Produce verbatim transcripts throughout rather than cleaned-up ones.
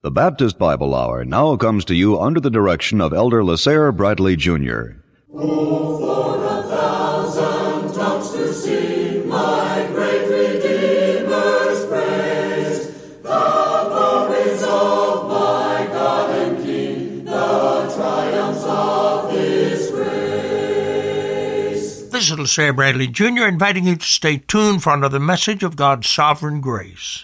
The Baptist Bible Hour now comes to you under the direction of Elder LaSalle Bradley Junior Oh, for a thousand tongues to sing my great Redeemer's praise, the glories of my God and King, the triumphs of His grace. This is LaSalle Bradley Junior inviting you to stay tuned for another message of God's sovereign grace.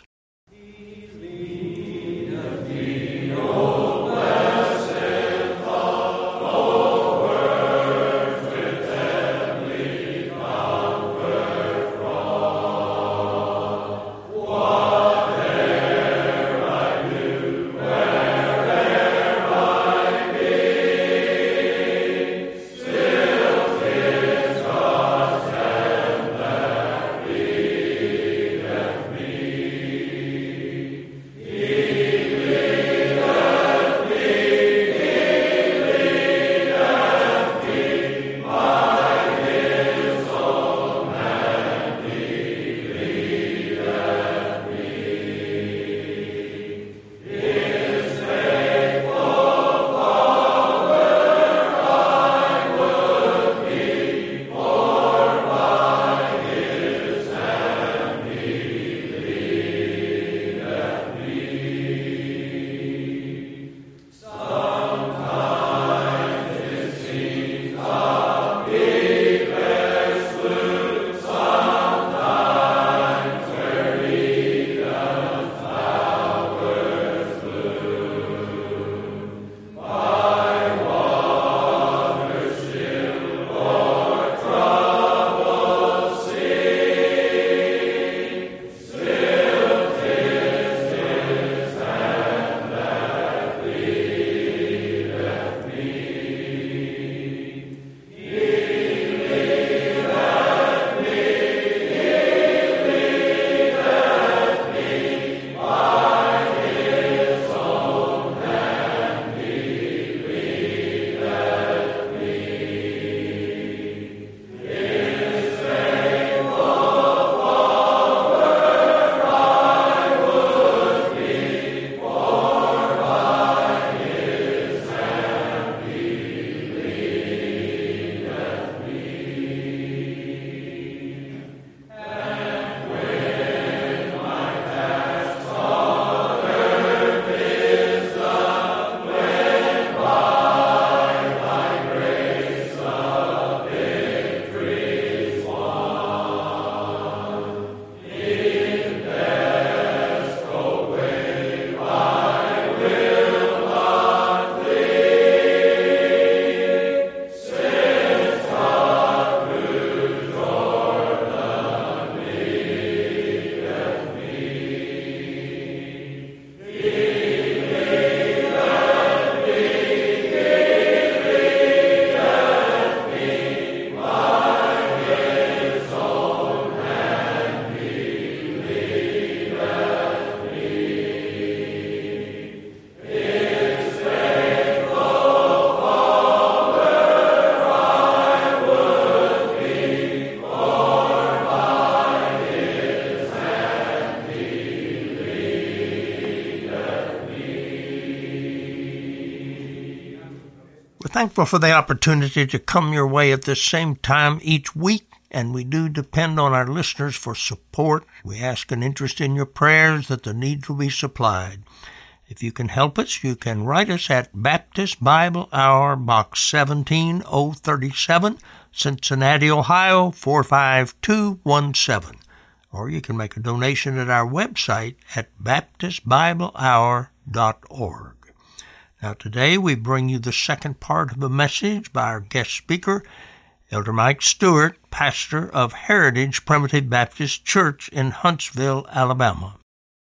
Thankful for the opportunity to come your way at this same time each week, and we do depend on our listeners for support. We ask an interest in your prayers that the needs will be supplied. If you can help us, you can write us at Baptist Bible Hour, Box seventeen oh thirty-seven, Cincinnati, Ohio, four five two one seven. Or you can make a donation at our website at baptist bible hour dot org. Now today we bring you the second part of a message by our guest speaker, Elder Mike Stewart, pastor of Heritage Primitive Baptist Church in Huntsville, Alabama.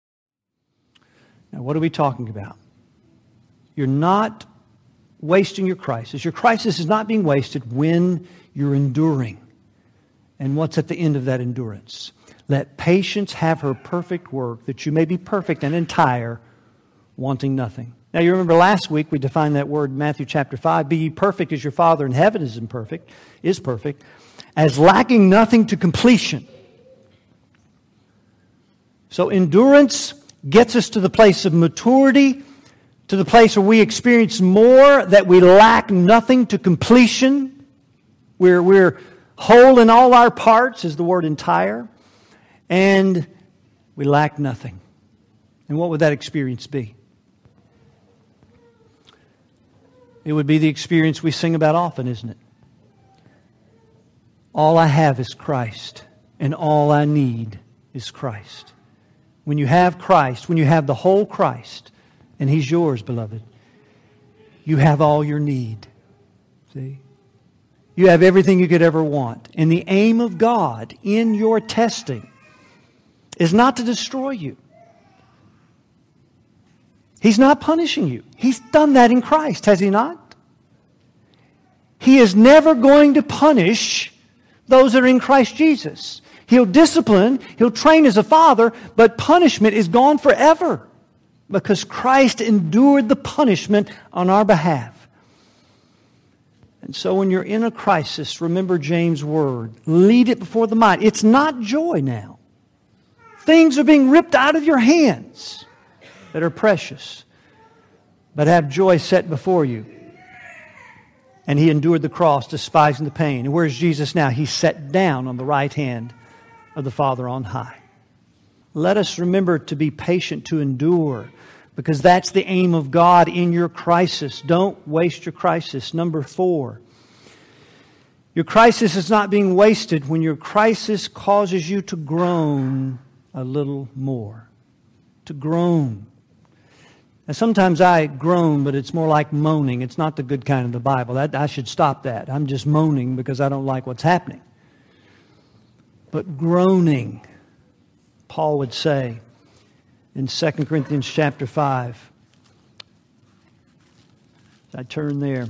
Now what are we talking about? You're not wasting your crisis. Your crisis is not being wasted when you're enduring. And what's at the end of that endurance? Let patience have her perfect work, that you may be perfect and entire, wanting nothing. Now, you remember last week we defined that word in Matthew chapter five, be ye perfect as your Father in heaven is imperfect, is perfect, as lacking nothing to completion. So endurance gets us to the place of maturity to the place where we experience more, that we lack nothing to completion. We're, we're whole in all our parts, is the word entire, and we lack nothing. And what would that experience be? It would be the experience we sing about often, isn't it? All I have is Christ, and all I need is Christ. When you have Christ, when you have the whole Christ, and He's yours, beloved, you have all your need. See? You have everything you could ever want. And the aim of God in your testing is not to destroy you. He's not punishing you. He's done that in Christ, has He not? He is never going to punish those that are in Christ Jesus. He'll discipline, He'll train as a father, but punishment is gone forever because Christ endured the punishment on our behalf. And so when you're in a crisis, remember James' word. Lead it before the mind. It's not joy now. Things are being ripped out of your hands that are precious, but have joy set before you. And He endured the cross, despising the pain. And where's Jesus now? He's set down on the right hand of the Father on high. Let us remember to be patient, to endure, because that's the aim of God in your crisis. Don't waste your crisis. Number four, your crisis is not being wasted when your crisis causes you to groan a little more. To groan. Now, sometimes I groan, but it's more like moaning. It's not the good kind of the Bible. That, I should stop that. I'm just moaning because I don't like what's happening. But groaning, Paul would say in Second Corinthians chapter five. I turn there.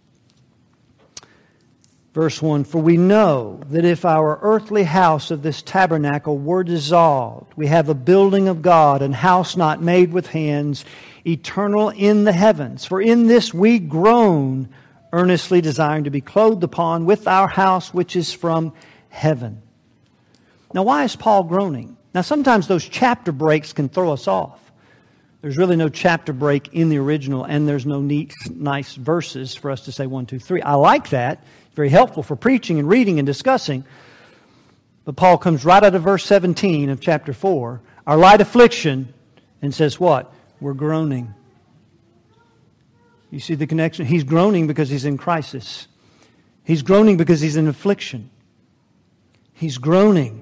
Verse one, for we know that if our earthly house of this tabernacle were dissolved, we have a building of God, an house not made with hands, eternal in the heavens. For in this we groan, earnestly desiring to be clothed upon with our house which is from heaven. Now, why is Paul groaning? Now, sometimes those chapter breaks can throw us off. There's really no chapter break in the original, and there's no neat, nice verses for us to say one, two, three. I like that. It's very helpful for preaching and reading and discussing. But Paul comes right out of verse seventeen of chapter four, our light affliction, and says what? We're groaning. You see the connection? He's groaning because he's in crisis. He's groaning because he's in affliction. He's groaning.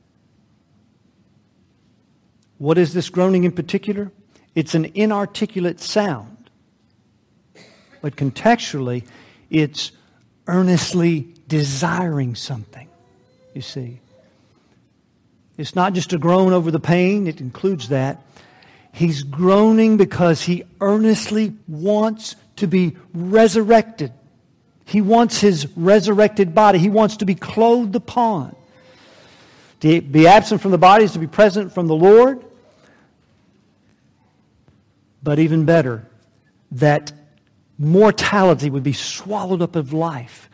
What is this groaning in particular? It's an inarticulate sound. But contextually, it's earnestly desiring something, you see. It's not just a groan over the pain. It includes that. He's groaning because he earnestly wants to be resurrected. He wants his resurrected body. He wants to be clothed upon. To be absent from the body is to be present from the Lord. But even better, that mortality would be swallowed up of life.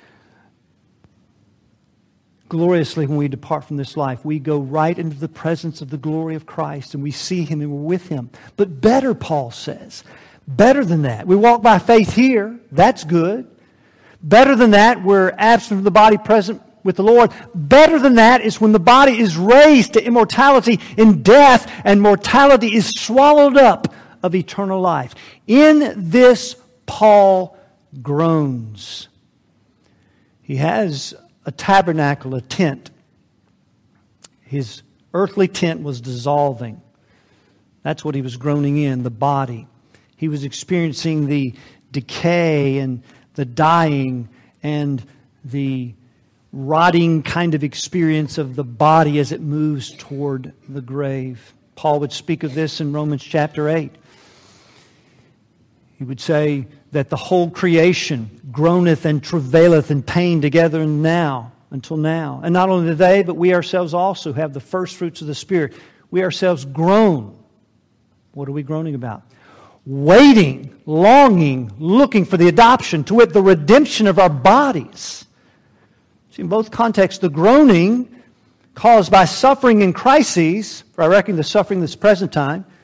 Gloriously, when we depart from this life, we go right into the presence of the glory of Christ and we see Him and we're with Him. But better, Paul says, better than that. We walk by faith here. That's good. Better than that, we're absent from the body, present with the Lord. Better than that is when the body is raised to immortality in death and mortality is swallowed up of eternal life. In this, Paul groans. He has a tabernacle, a tent. His earthly tent was dissolving. That's what he was groaning in, the body. He was experiencing the decay and the dying and the rotting kind of experience of the body as it moves toward the grave. Paul would speak of this in Romans chapter eight. He would say that the whole creation groaneth and travaileth in pain together now, until now. And not only do they, but we ourselves also have the first fruits of the Spirit. We ourselves groan. What are we groaning about? Waiting, longing, looking for the adoption, to wit, the redemption of our bodies. See, in both contexts, the groaning caused by suffering and crises, for I reckon the suffering this present time,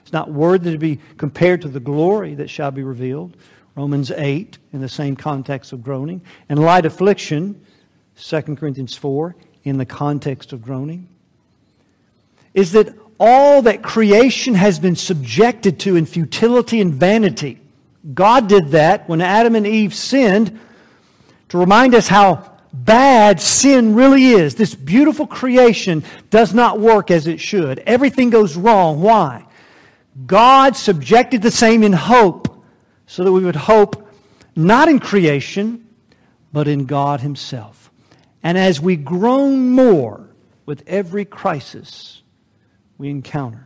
It's not worthy to be compared to the glory that shall be revealed. Romans eight, in the same context of groaning. And light affliction, Second Corinthians four, in the context of groaning. Is that all that creation has been subjected to in futility and vanity. God did that when Adam and Eve sinned to remind us how bad sin really is. This beautiful creation does not work as it should. Everything goes wrong. Why? God subjected the same in hope, so that we would hope not in creation, but in God Himself. And as we groan more with every crisis we encounter,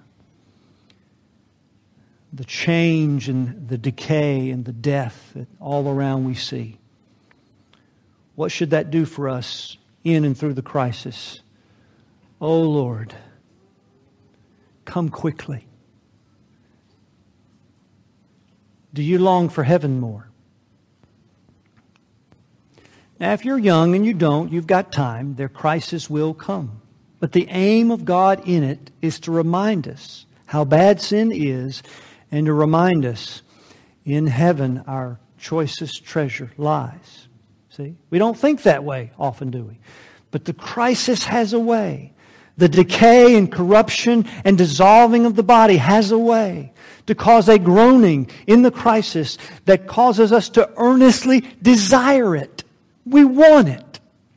the change and the decay and the death that all around we see, what should that do for us in and through the crisis? Oh Lord, come quickly. Do you long for heaven more? Now, if you're young and you don't, you've got time. Their crisis will come. But the aim of God in it is to remind us how bad sin is, and to remind us in heaven our choicest treasure lies. See? We don't think that way often, do we? But the crisis has a way. The decay and corruption and dissolving of the body has a way to cause a groaning in the crisis that causes us to earnestly desire it. We want it.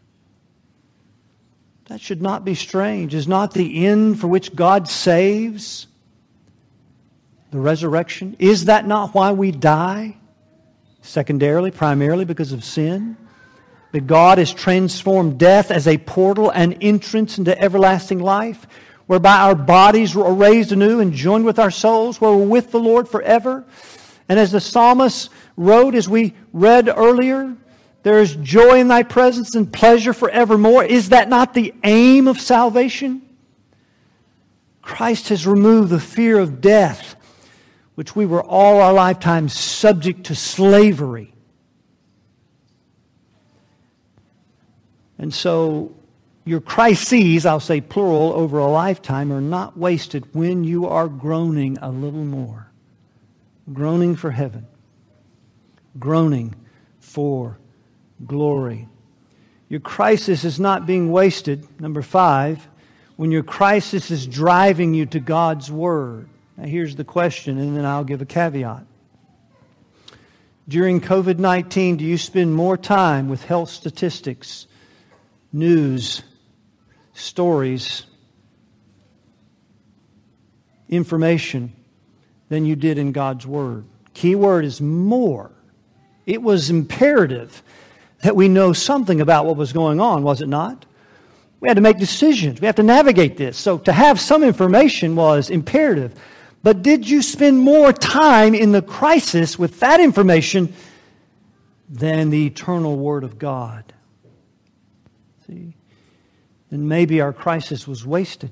That should not be strange. Is not the end for which God saves the resurrection? Is that not why we die? Secondarily, primarily because of sin. That God has transformed death as a portal and entrance into everlasting life, whereby our bodies are raised anew and joined with our souls, where we're with the Lord forever. And as the psalmist wrote, as we read earlier, there is joy in Thy presence and pleasure forevermore. Is that not the aim of salvation? Christ has removed the fear of death, which we were all our lifetime subject to slavery. And so your crises, I'll say plural, over a lifetime are not wasted when you are groaning a little more. Groaning for heaven. Groaning for glory. Your crisis is not being wasted, number five, when your crisis is driving you to God's Word. Now here's the question, and then I'll give a caveat. During covid nineteen, do you spend more time with health statistics, news, stories, information than you did in God's Word? Key word is more. It was imperative that we know something about what was going on, was it not? We had to make decisions. We have to navigate this. So to have some information was imperative. But did you spend more time in the crisis with that information than the eternal Word of God? See? Then maybe our crisis was wasted.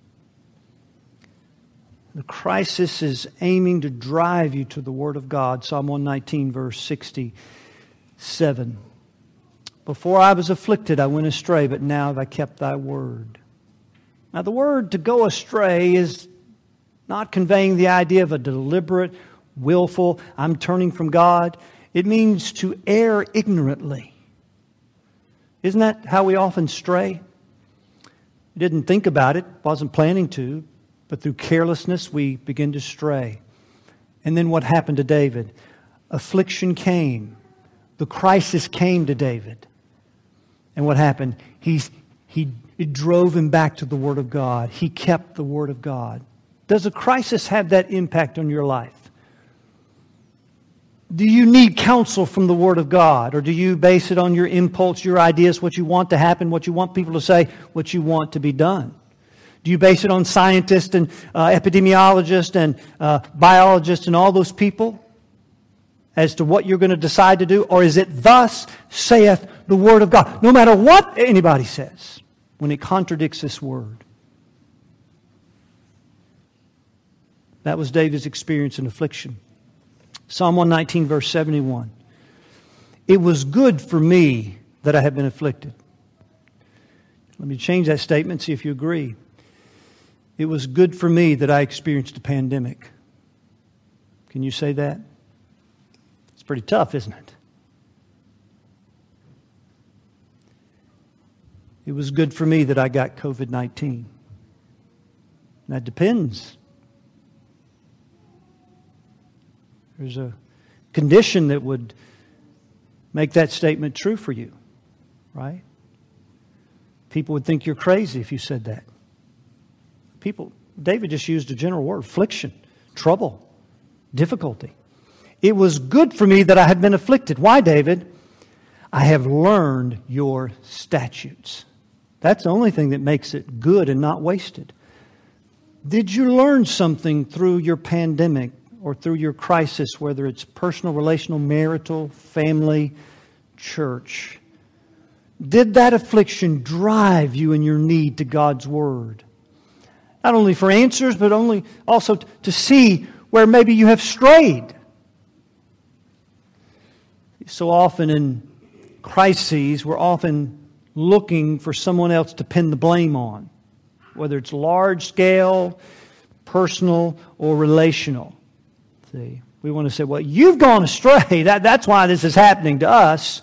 The crisis is aiming to drive you to the Word of God. Psalm one nineteen, verse sixty-seven. Before I was afflicted, I went astray, but now have I kept Thy word. Now the word to go astray is not conveying the idea of a deliberate, willful, I'm turning from God. It means to err ignorantly. Isn't that how we often stray? We didn't think about it, wasn't planning to, but through carelessness we begin to stray. And then what happened to David? Affliction came. The crisis came to David. And what happened? He's, he it drove him back to the Word of God. He kept the Word of God. Does a crisis have that impact on your life? Do you need counsel from the Word of God? Or do you base it on your impulse, your ideas, what you want to happen, what you want people to say, what you want to be done? Do you base it on scientists and uh, epidemiologists and uh, biologists and all those people as to what you're going to decide to do? Or is it thus saith the Word of God? No matter what anybody says, when it contradicts this Word. That was David's experience in affliction. Psalm one nineteen, verse seventy-one. It was good for me that I have been afflicted. Let me change that statement, see if you agree. It was good for me that I experienced a pandemic. Can you say that? It's pretty tough, isn't it? It was good for me that I got covid nineteen. That depends. There's a condition that would make that statement true for you, right? People would think you're crazy if you said that. People, David just used a general word, affliction, trouble, difficulty. It was good for me that I had been afflicted. Why, David? I have learned your statutes. That's the only thing that makes it good and not wasted. Did you learn something through your pandemic or through your crisis, whether it's personal, relational, marital, family, church? Did that affliction drive you in your need to God's Word? Not only for answers, but only also to see where maybe you have strayed. So often in crises, we're often looking for someone else to pin the blame on, whether it's large scale, personal, or relational. See, we want to say, well, you've gone astray. That, that's why this is happening to us.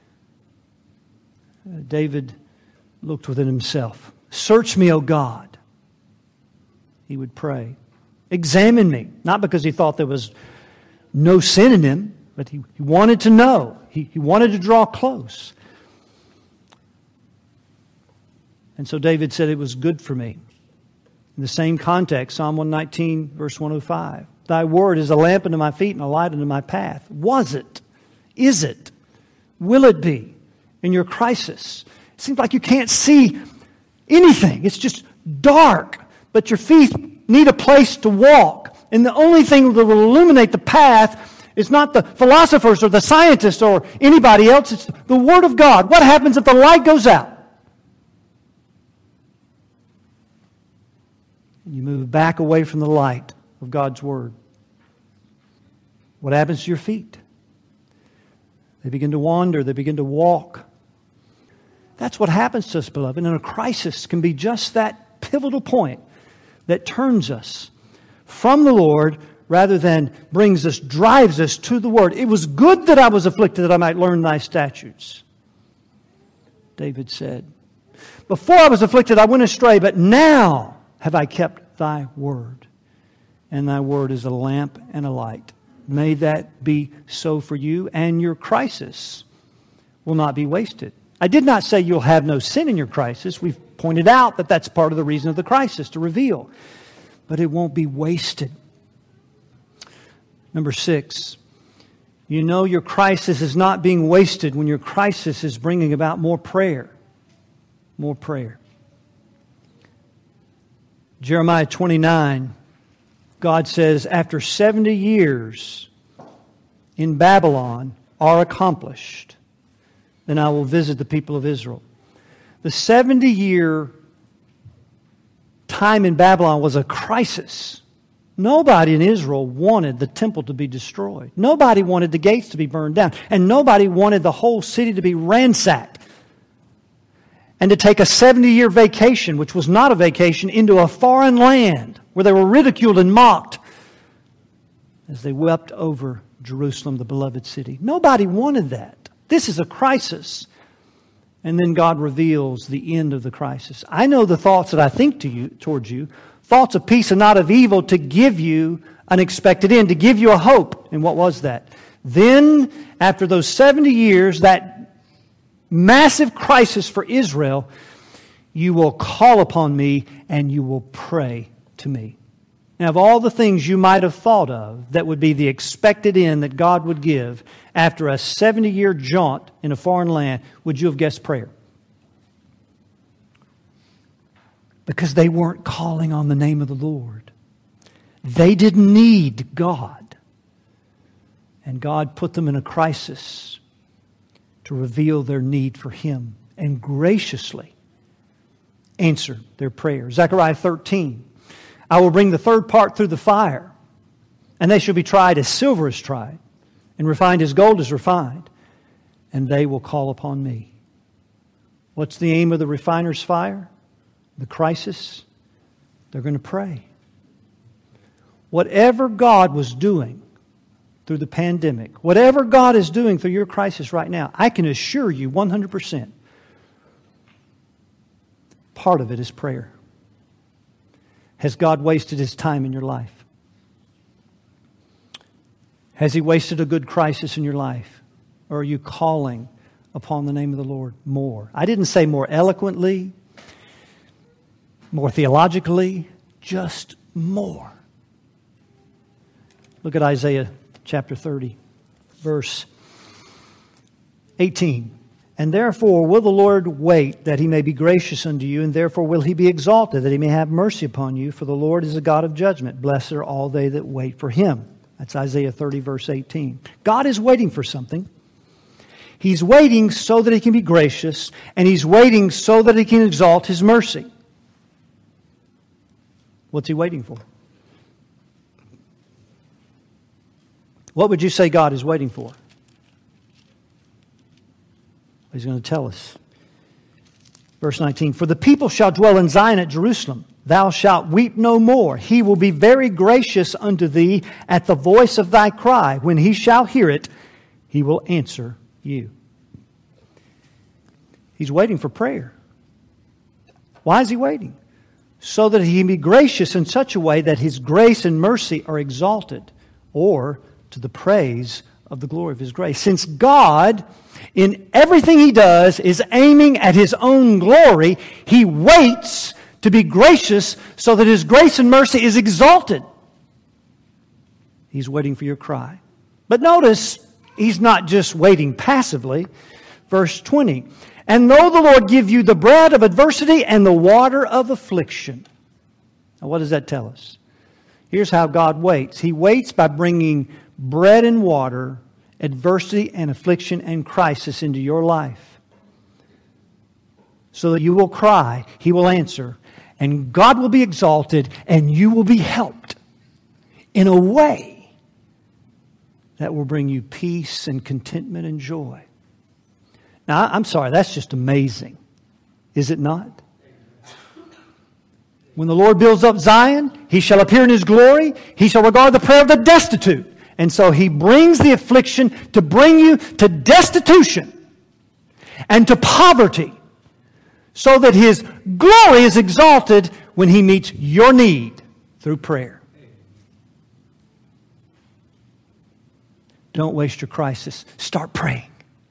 Uh, David looked within himself. Search me, O God. He would pray. Examine me. Not because he thought there was no sin in him, but he, he wanted to know. He, he wanted to draw close. And so David said, it was good for me. In the same context, Psalm one nineteen, verse one oh five. Thy word is a lamp unto my feet and a light unto my path. Was it? Is it? Will it be in your crisis? It seems like you can't see anything. It's just dark. But your feet need a place to walk. And the only thing that will illuminate the path is not the philosophers or the scientists or anybody else. It's the Word of God. What happens if the light goes out? You move back away from the light of God's Word. What happens to your feet? They begin to wander. They begin to walk. That's what happens to us, beloved. And a crisis can be just that pivotal point that turns us from the Lord rather than brings us, drives us to the Word. It was good that I was afflicted that I might learn thy statutes. David said, before I was afflicted I went astray, but now have I kept thy word. And thy word is a lamp and a light. May that be so for you, and your crisis will not be wasted. I did not say you'll have no sin in your crisis. We've pointed out that that's part of the reason of the crisis, to reveal. But it won't be wasted. Number six, you know your crisis is not being wasted when your crisis is bringing about more prayer. More prayer. Jeremiah twenty-nine, God says, after seventy years in Babylon are accomplished, then I will visit the people of Israel. The seventy-year time in Babylon was a crisis. Nobody in Israel wanted the temple to be destroyed. Nobody wanted the gates to be burned down. And nobody wanted the whole city to be ransacked. And to take a seventy-year vacation, which was not a vacation, into a foreign land where they were ridiculed and mocked as they wept over Jerusalem, the beloved city. Nobody wanted that. This is a crisis. And then God reveals the end of the crisis. I know the thoughts that I think to you, towards you, thoughts of peace and not of evil, to give you an expected end, to give you a hope. And what was that? Then, after those seventy years, that massive crisis for Israel, you will call upon me and you will pray to me. Now, of all the things you might have thought of that would be the expected end that God would give after a seventy-year jaunt in a foreign land, would you have guessed prayer? Because they weren't calling on the name of the Lord. They didn't need God. And God put them in a crisis to reveal their need for Him and graciously answer their prayer. Zechariah thirteen, I will bring the third part through the fire, and they shall be tried as silver is tried, and refined as gold is refined, and they will call upon me. What's the aim of the refiner's fire? The crisis? They're going to pray. Whatever God was doing through the pandemic, whatever God is doing through your crisis right now, I can assure you one hundred percent, part of it is prayer. Has God wasted His time in your life? Has He wasted a good crisis in your life? Or are you calling upon the name of the Lord more? I didn't say more eloquently, more theologically, just more. Look at Isaiah chapter thirty, verse eighteen. And therefore will the Lord wait that He may be gracious unto you, and therefore will He be exalted that He may have mercy upon you. For the Lord is a God of judgment. Blessed are all they that wait for Him. That's Isaiah thirty, verse eighteen. God is waiting for something. He's waiting so that He can be gracious, and He's waiting so that He can exalt His mercy. What's He waiting for? What would you say God is waiting for? He's going to tell us. Verse nineteen, for the people shall dwell in Zion at Jerusalem. Thou shalt weep no more. He will be very gracious unto thee at the voice of thy cry. When he shall hear it, he will answer you. He's waiting for prayer. Why is He waiting? So that He can be gracious in such a way that His grace and mercy are exalted, or to the praise of the glory of His grace. Since God, in everything He does, is aiming at His own glory, He waits to be gracious so that His grace and mercy is exalted. He's waiting for your cry. But notice, He's not just waiting passively. Verse twenty, and though the Lord give you the bread of adversity and the water of affliction. Now what does that tell us? Here's how God waits. He waits by bringing bread and water, adversity and affliction and crisis into your life, so that you will cry, He will answer, and God will be exalted, and you will be helped in a way that will bring you peace and contentment and joy. Now, I'm sorry, that's just amazing. Is it not? When the Lord builds up Zion, He shall appear in His glory. He shall regard the prayer of the destitute. And so He brings the affliction to bring you to destitution and to poverty, so that His glory is exalted when He meets your need through prayer. Don't waste your crisis. Start praying.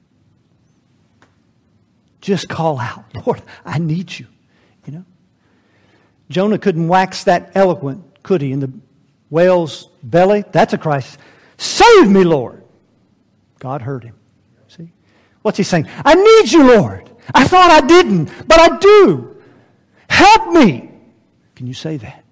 Just call out, Lord, I need you. You know, Jonah couldn't wax that eloquent, could he? In the whale's belly, that's a crisis. Save me, Lord. God heard him. See? What's he saying? I need you, Lord. I thought I didn't, but I do. Help me. Can you say that?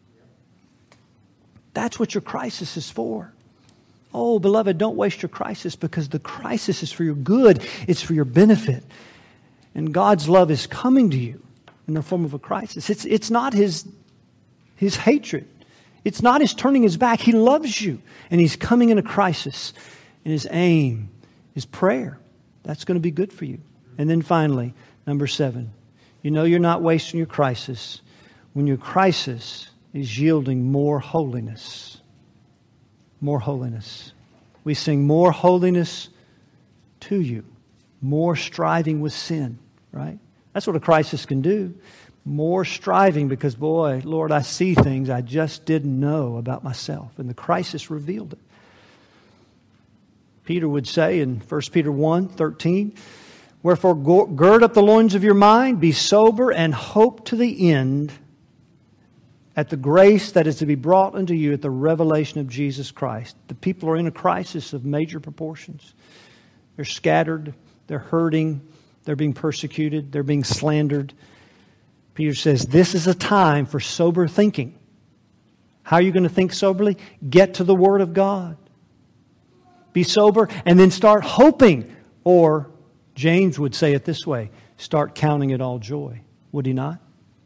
That's what your crisis is for. Oh, beloved, don't waste your crisis, because the crisis is for your good. It's for your benefit. And God's love is coming to you in the form of a crisis. It's, it's not His, His hatred. It's not His turning His back. He loves you. And He's coming in a crisis. And His aim is prayer. That's going to be good for you. And then finally, number seven. You know you're not wasting your crisis when your crisis is yielding more holiness. More holiness. We sing more holiness to you. More striving with sin, right? That's what a crisis can do. More striving because, boy, Lord, I see things I just didn't know about myself. And the crisis revealed it. Peter would say in First Peter one thirteen, wherefore gird up the loins of your mind, be sober, and hope to the end at the grace that is to be brought unto you at the revelation of Jesus Christ. The people are in a crisis of major proportions. They're scattered. They're hurting. They're being persecuted. They're being slandered. Peter says this is a time for sober thinking. How are you going to think soberly? Get to the Word of God. Be sober and then start hoping. Or James would say it this way, start counting it all joy. Would he not?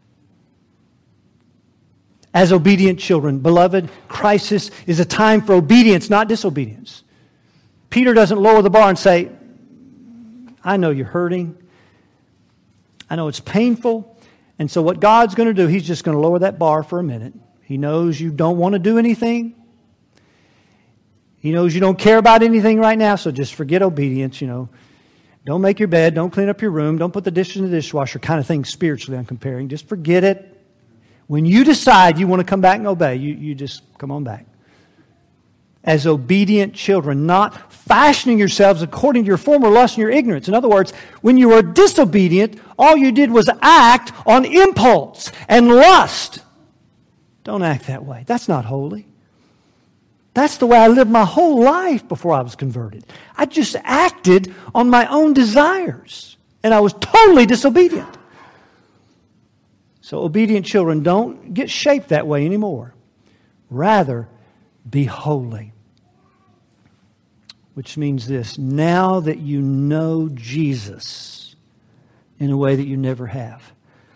As obedient children, beloved, crisis is a time for obedience, not disobedience. Peter doesn't lower the bar and say, I know you're hurting. I know it's painful. And so what God's going to do, He's just going to lower that bar for a minute. He knows you don't want to do anything. He knows you don't care about anything right now, so just forget obedience, you know. Don't make your bed, don't clean up your room, don't put the dishes in the dishwasher, kind of thing spiritually I'm comparing. Just forget it. When you decide you want to come back and obey, you, you just come on back. As obedient children, not fashioning yourselves according to your former lust and your ignorance. In other words, when you were disobedient, all you did was act on impulse and lust. Don't act that way. That's not holy. That's the way I lived my whole life before I was converted. I just acted on my own desires, and I was totally disobedient. So obedient children, don't get shaped that way anymore. Rather, be holy. Which means this: now that you know Jesus in a way that you never have,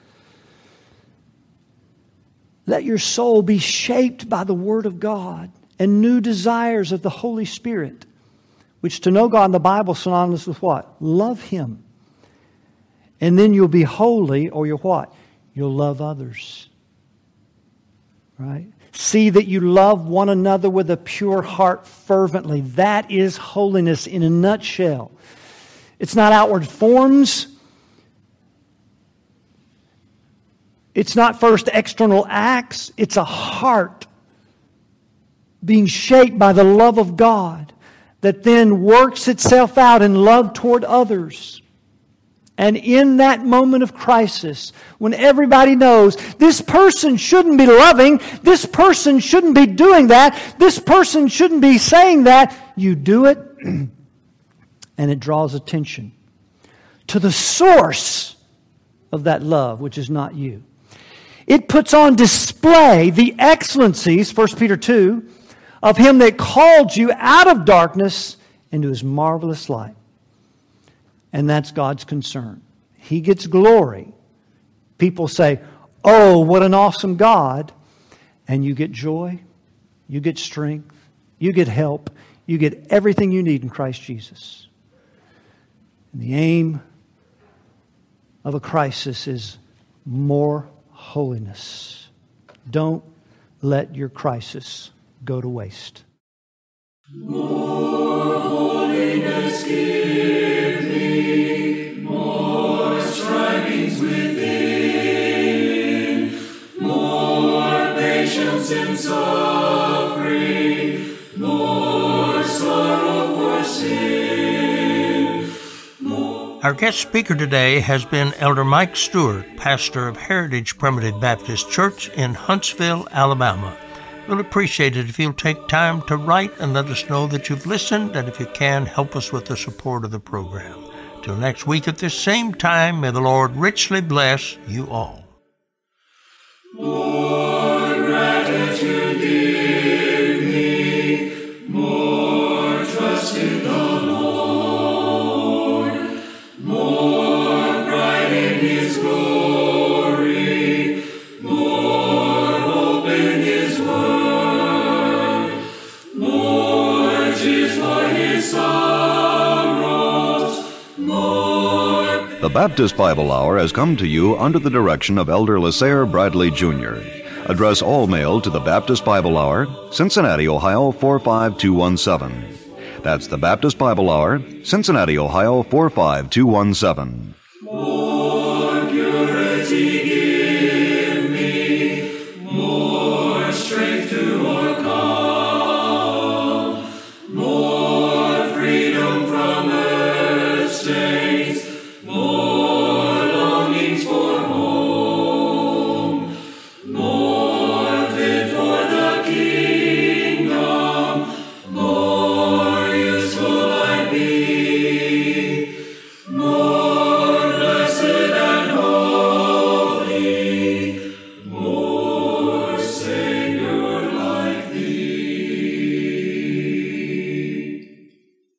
let your soul be shaped by the Word of God and new desires of the Holy Spirit, which to know God in the Bible is synonymous with what? Love Him. And then you'll be holy, or you'll what? You'll love others. Right? See that you love one another with a pure heart fervently. That is holiness in a nutshell. It's not outward forms. It's not first external acts. It's a heart being shaped by the love of God that then works itself out in love toward others. And in that moment of crisis, when everybody knows this person shouldn't be loving, this person shouldn't be doing that, this person shouldn't be saying that, you do it, and it draws attention to the source of that love, which is not you. It puts on display the excellencies, First Peter two, of Him that called you out of darkness into His marvelous light. And that's God's concern. He gets glory. People say, oh, what an awesome God. And you get joy, you get strength, you get help, you get everything you need in Christ Jesus. And the aim of a crisis is more holiness. Don't let your crisis go to waste. More holiness give me, more strivings within, more patience in suffering, more sorrow for sin. More. Our guest speaker today has been Elder Mike Stewart, pastor of Heritage Primitive Baptist Church in Huntsville, Alabama. We'll appreciate it if you'll take time to write and let us know that you've listened, and if you can, help us with the support of the program. Till next week at this same time, may the Lord richly bless you all. More gratitude give me, more trust in the Lord, more pride in His glory, more hope in His word. The Baptist Bible Hour has come to you under the direction of Elder Lasair Bradley Junior Address all mail to the Baptist Bible Hour, Cincinnati, Ohio four five two one seven. That's the Baptist Bible Hour, Cincinnati, Ohio four five two one seven.